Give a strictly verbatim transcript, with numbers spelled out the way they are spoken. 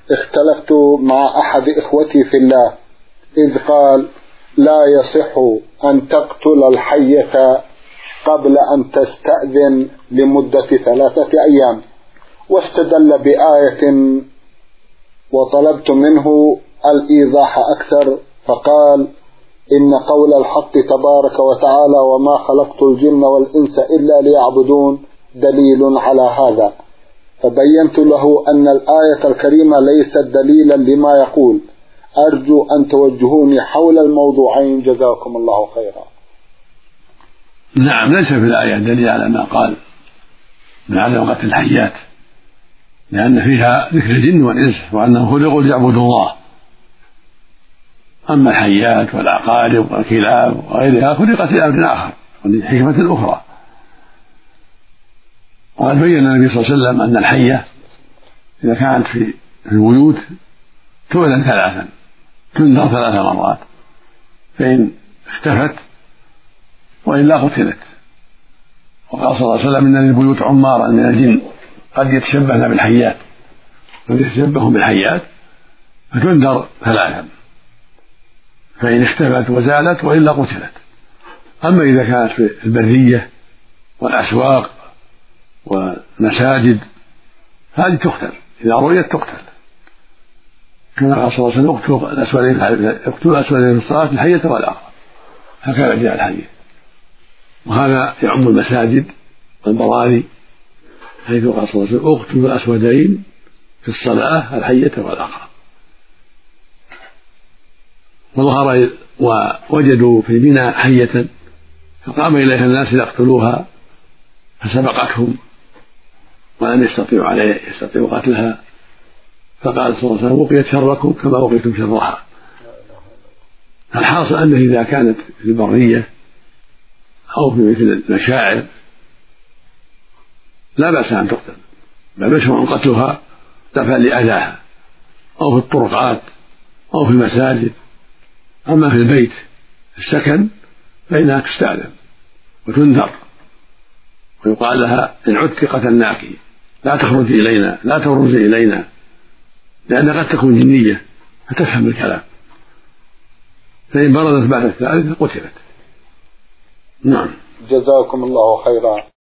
اختلفت مع أحد إخوتي في الله إذ قال لا يصح أن تقتل الحية قبل أن تستأذن لمدة ثلاثة أيام، واستدل بآية وطلبت منه الإيضاح أكثر فقال إن قول الحق تبارك وتعالى وما خلقت الجن والإنس إلا ليعبدون دليل على هذا، فبينت له أن الآية الكريمة ليست دليلا لما يقول. أرجو أن توجهوني حول الموضوعين جزاكم الله خيرا. نعم، ليس في الآية دليل على ما قال من عدم قتل الحيات، لأن فيها ذكر الجن والإنس وأنهم خلقوا ليعبدوا الله. أما الحيات والعقارب والكلاب وغيرها خلقت لأمر آخر ولحكمة أخرى. وقد بين النبي صلى الله عليه وسلم أن الحية إذا كانت في البيوت تؤذن ثلاثا، تنذر ثلاث مرات، فإن اختفت وإلا قتلت. وقال صلى الله عليه وسلم إن للبيوت عمارا من الجن قد يتشبهن بالحيات، قد يتشبهون بالحيات فتنذر ثلاثا، فإن اختفت وزالت وإلا قتلت. أما إذا كانت في البرية والأسواق والمساجد هذه تقتل، إذا رؤيت تقتل، كما قال صلى الله عليه وسلم اقتلوا الأسودين اقتلوا الأسودين في الصلاة الحية والعقرب، هكذا جاء الحديث. وهذا يعم المساجد والبراري، حيث قال صلى الله عليه وسلم اقتلوا الأسودين في الصلاة الحية والعقرب. وظهر ووجدوا في الميناء حية فقام إليها الناس ليقتلوها فسبقتهم ولم يستطيعوا عليه يستطيعوا قتلها، فقال صلى الله عليه وسلم وقيت شركم كما وقيتم شرها. الحاصل أنه إذا كانت في البرية أو في مثل المشاعر لا بأس أن تقتل، بل مشروع قتلها دفعا لأذاها، أو في الطرقات أو في المساجد. أما في البيت السكن فإنها تستأذن وتنذر ويقال لها إن عدت قتلناك لا تخرجي إلينا لا تبرزي إلينا، لأن قد تكون جنية فتفهم الكلام، فإن برزت بعد الثالث قتلت. نعم، جزاكم الله خيرا.